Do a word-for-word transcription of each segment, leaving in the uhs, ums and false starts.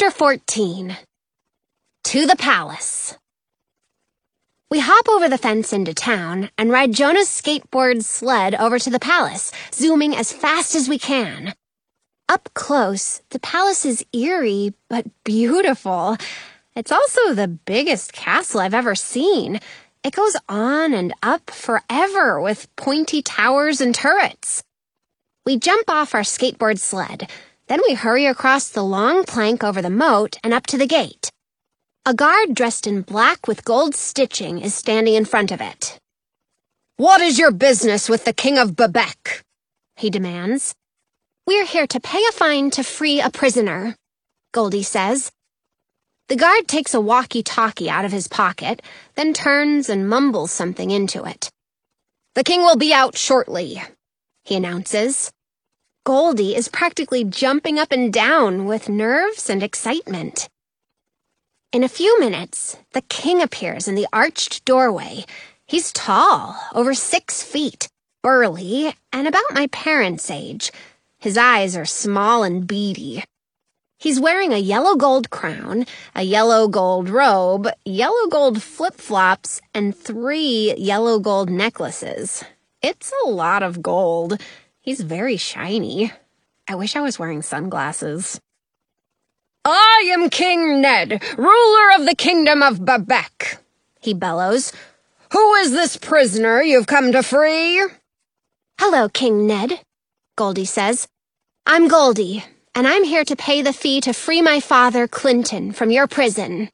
Chapter fourteen. To the Palace. We hop over the fence into town and ride Jonah's skateboard sled over to the palace, zooming as fast as we can. Up close, the palace is eerie but beautiful. It's also the biggest castle I've ever seen. It goes on and up forever with pointy towers and turrets. We jump off our skateboard sled. Then we hurry across the long plank over the moat and up to the gate. A guard dressed in black with gold stitching is standing in front of it. "What is your business with the King of Bebek?" he demands. "We're here to pay a fine to free a prisoner," Goldie says. The guard takes a walkie-talkie out of his pocket, then turns and mumbles something into it. "The king will be out shortly," he announces. Goldie is practically jumping up and down with nerves and excitement. In a few minutes, the king appears in the arched doorway. He's tall, over six feet, burly, and about my parents' age. His eyes are small and beady. He's wearing a yellow gold crown, a yellow gold robe, yellow gold flip-flops, and three yellow gold necklaces. It's a lot of gold. He's very shiny. I wish I was wearing sunglasses. "I am King Ned, ruler of the kingdom of Bebek," he bellows. "Who is this prisoner you've come to free?" "Hello, King Ned," Goldie says. "I'm Goldie, and I'm here to pay the fee to free my father, Clinton, from your prison."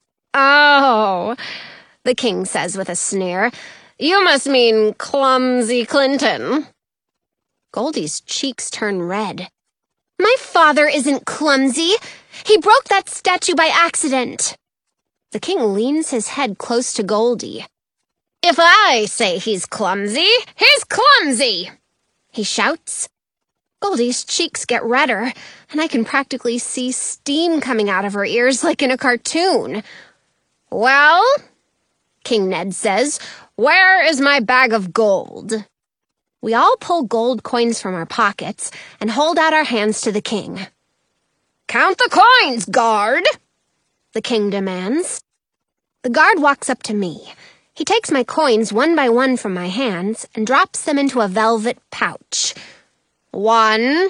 "Oh," the king says with a sneer. "You must mean Clumsy Clinton." Goldie's cheeks turn red. "My father isn't clumsy. He broke that statue by accident." The king leans his head close to Goldie. "If I say he's clumsy, he's clumsy!" he shouts. Goldie's cheeks get redder, and I can practically see steam coming out of her ears like in a cartoon. "Well," King Ned says, "where is my bag of gold?" We all pull gold coins from our pockets and hold out our hands to the king. "Count the coins, guard!" the king demands. The guard walks up to me. He takes my coins one by one from my hands and drops them into a velvet pouch. One,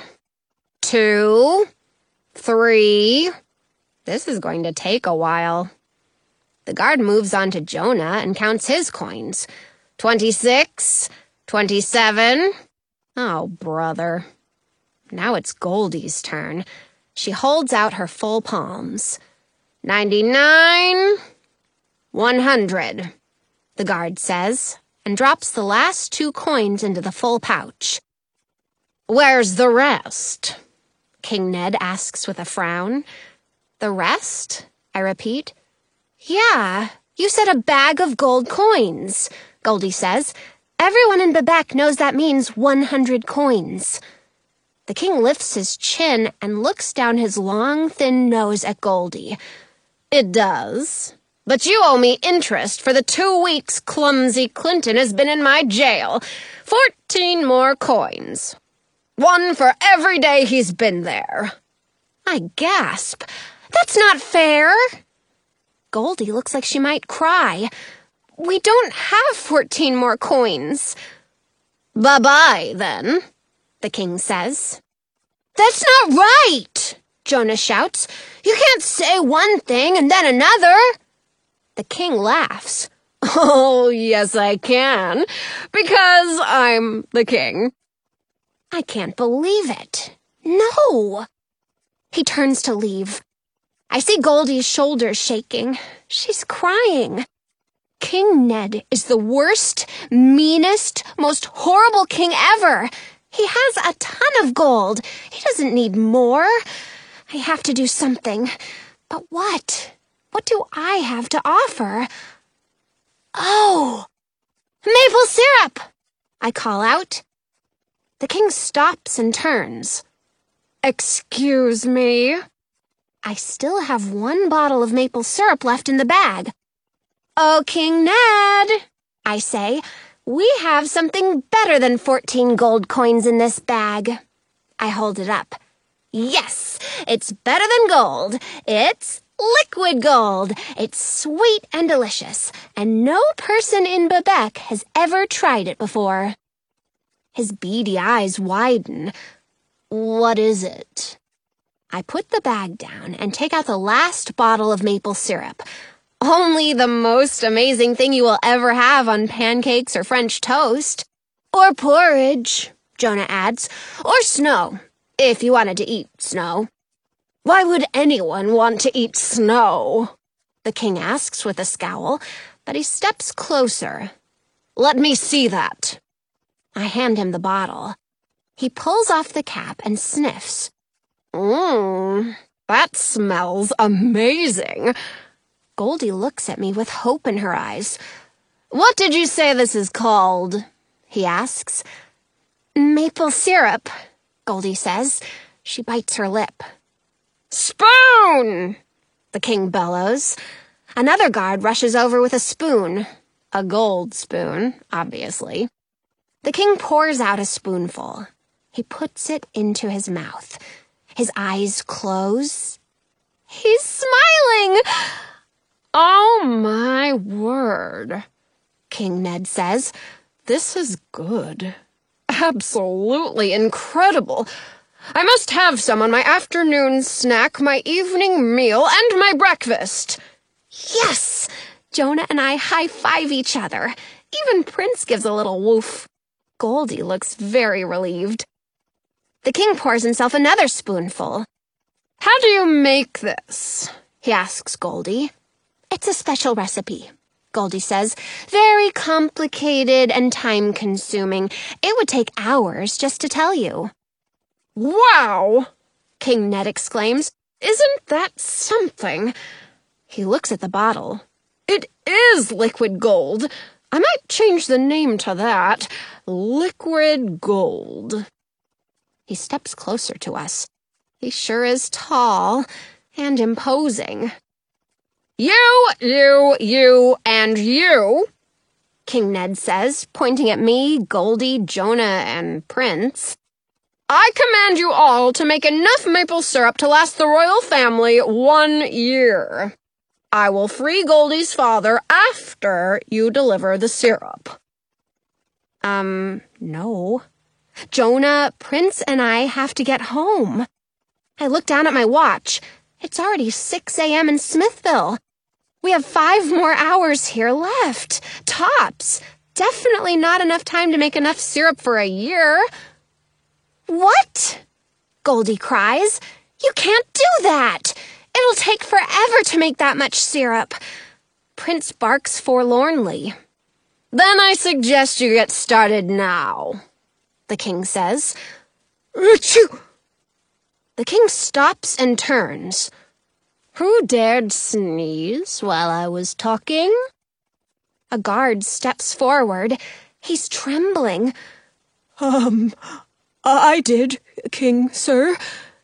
two, three. This is going to take a while. The guard moves on to Jonah and counts his coins. Twenty-six, twenty-seven. Oh, brother. Now it's Goldie's turn. She holds out her full palms. Ninety-nine, one hundred, the guard says, and drops the last two coins into the full pouch. "Where's the rest?" King Ned asks with a frown. "The rest?" I repeat. "Yeah, you said a bag of gold coins," Goldie says. "Everyone in Bebek knows that means one hundred coins." The king lifts his chin and looks down his long, thin nose at Goldie. "It does. But you owe me interest for the two weeks Clumsy Clinton has been in my jail. Fourteen more coins. One for every day he's been there." I gasp. "That's not fair." Goldie looks like she might cry. "We don't have fourteen more coins." "Bye-bye, then," the king says. "That's not right," Jonah shouts. "You can't say one thing and then another." The king laughs. "Oh, yes, I can, because I'm the king." I can't believe it. No. He turns to leave. I see Goldie's shoulders shaking. She's crying. King Ned is the worst, meanest, most horrible king ever. He has a ton of gold. He doesn't need more. I have to do something. But what? What do I have to offer? Oh! Maple syrup! I call out. The king stops and turns. "Excuse me?" I still have one bottle of maple syrup left in the bag. "Oh, King Ned," I say, "we have something better than fourteen gold coins in this bag." I hold it up. Yes, it's better than gold. It's liquid gold. It's sweet and delicious, and no person in Bebek has ever tried it before. His beady eyes widen. What is it? I put the bag down and take out the last bottle of maple syrup. Only the most amazing thing you will ever have on pancakes or French toast. Or porridge, Jonah adds. Or snow, if you wanted to eat snow. Why would anyone want to eat snow? The king asks with a scowl, but he steps closer. Let me see that. I hand him the bottle. He pulls off the cap and sniffs. Mmm, that smells amazing. Goldie looks at me with hope in her eyes. What did you say this is called? He asks. Maple syrup, Goldie says. She bites her lip. Spoon! The king bellows. Another guard rushes over with a spoon. A gold spoon, obviously. The king pours out a spoonful. He puts it into his mouth. His eyes close. He's smiling! Oh, my word, King Ned says. This is good. Absolutely incredible. I must have some on my afternoon snack, my evening meal, and my breakfast. Yes! Jonah and I high-five each other. Even Prince gives a little woof. Goldie looks very relieved. The king pours himself another spoonful. How do you make this? He asks Goldie. It's a special recipe, Goldie says. Very complicated and time-consuming. It would take hours just to tell you. Wow! King Ned exclaims. Isn't that something? He looks at the bottle. It is liquid gold. I might change the name to that. Liquid gold. He steps closer to us. He sure is tall and imposing. You, you, you, and you, King Ned says, pointing at me, Goldie, Jonah, and Prince. I command you all to make enough maple syrup to last the royal family one year. I will free Goldie's father after you deliver the syrup. Um, no. Jonah, Prince, and I have to get home. I look down at my watch. It's already six a.m. in Smithville. We have five more hours here left. Tops. Definitely not enough time to make enough syrup for a year. What? Goldie cries. You can't do that. It'll take forever to make that much syrup. Prince barks forlornly. Then I suggest you get started now, the king says. Achoo! The king stops and turns. Who dared sneeze while I was talking? A guard steps forward. He's trembling. Um, I did, King, sir.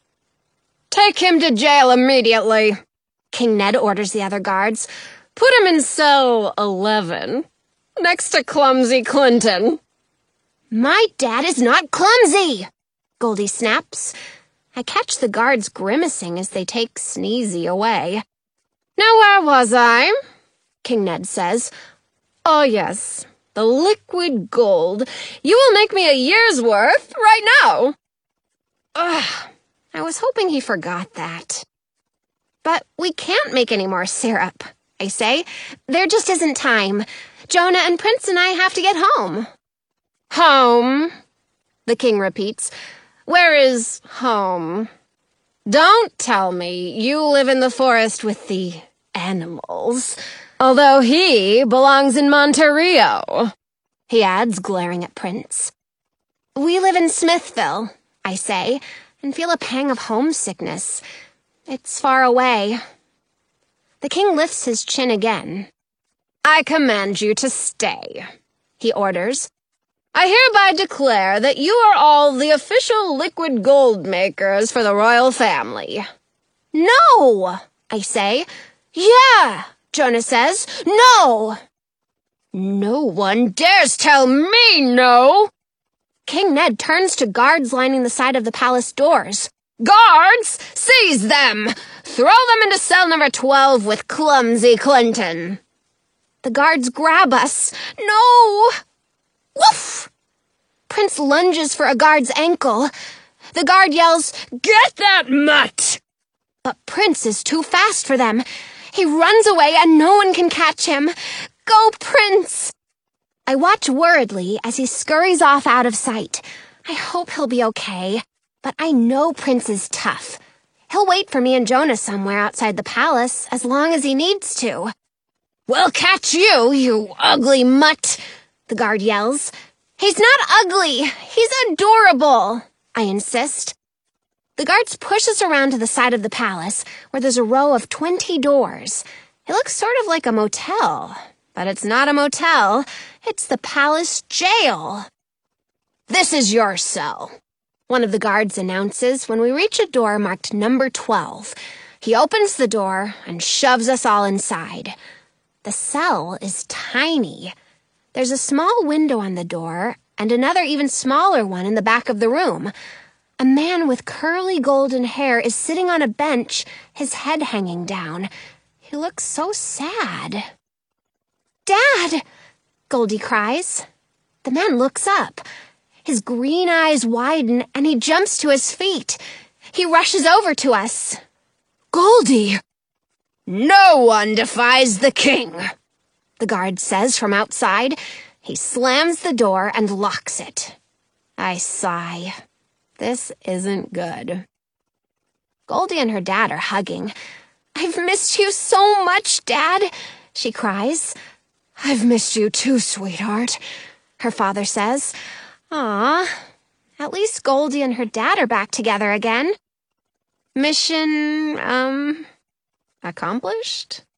Take him to jail immediately, King Ned orders the other guards. Put him in cell eleven, next to Clumsy Clinton. My dad is not clumsy, Goldie snaps. I catch the guards grimacing as they take Sneezy away. Now where was I? King Ned says. Oh yes, the liquid gold. You will make me a year's worth right now. Ugh, I was hoping he forgot that. But we can't make any more syrup, I say. There just isn't time. Jonah and Prince and I have to get home. Home, the king repeats. Where is home? Don't tell me you live in the forest with the animals, although he belongs in Monterey, he adds, glaring at Prince. We live in Smithville, I say, and feel a pang of homesickness. It's far away. The king lifts his chin again. I command you to stay, he orders. I hereby declare that you are all the official liquid gold makers for the royal family. No, I say. Yeah, Jonah says. No. No one dares tell me no. King Ned turns to guards lining the side of the palace doors. Guards, seize them! Throw them into cell number twelve with Clumsy Clinton. The guards grab us. No! Woof! Prince lunges for a guard's ankle. The guard yells, "Get that mutt!" But Prince is too fast for them. He runs away and no one can catch him. Go, Prince! I watch worriedly as he scurries off out of sight. I hope he'll be okay, but I know Prince is tough. He'll wait for me and Jonah somewhere outside the palace as long as he needs to. "We'll catch you, you ugly mutt!" the guard yells. "He's not ugly. He's adorable," I insist. The guards push us around to the side of the palace, where there's a row of twenty doors. It looks sort of like a motel, but it's not a motel. It's the palace jail. "This is your cell," one of the guards announces when we reach a door marked number twelve. He opens the door and shoves us all inside. The cell is tiny. There's a small window on the door and another even smaller one in the back of the room. A man with curly golden hair is sitting on a bench, his head hanging down. He looks so sad. "Dad!" Goldie cries. The man looks up. His green eyes widen and he jumps to his feet. He rushes over to us. "Goldie!" "No one defies the king," the guard says from outside. He slams the door and locks it. I sigh. This isn't good. Goldie and her dad are hugging. "I've missed you so much, Dad," she cries. "I've missed you too, sweetheart," her father says. Aw, at least Goldie and her dad are back together again. Mission, um, accomplished?